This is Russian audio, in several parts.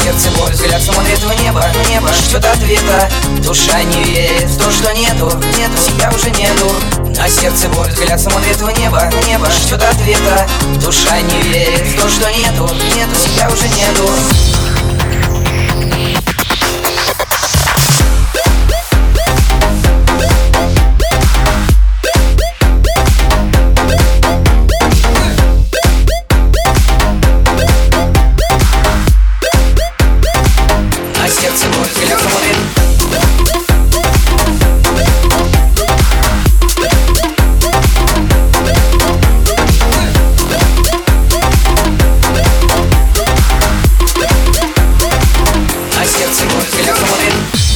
сердце боль, взгляд смотрит в небо, ждет ответа. Душа не верит в то, что нету, себя уже нету. На сердце боль, взгляд смотрит в небо, ждет ответа. Душа не верит в то, что нету, себя уже нету. Сердце боль, взгляд смотрит. На сердце боль, взгляд смотрит.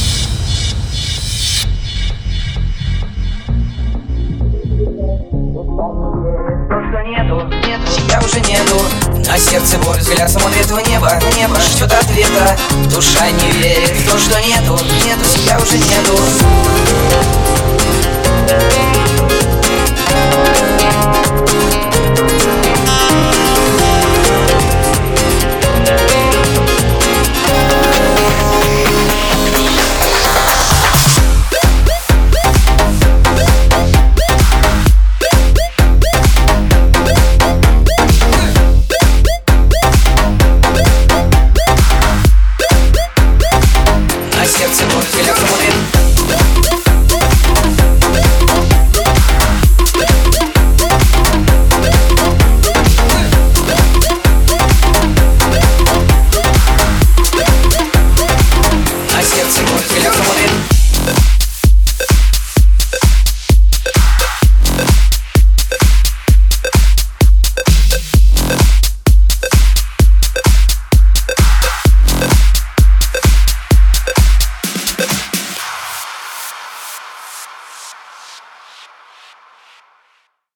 То, что нету, себя уже нету. На сердце боль, взгляд смотрит в небо, ждет ответа. Душа не верит в то, что нету, себя уже нету.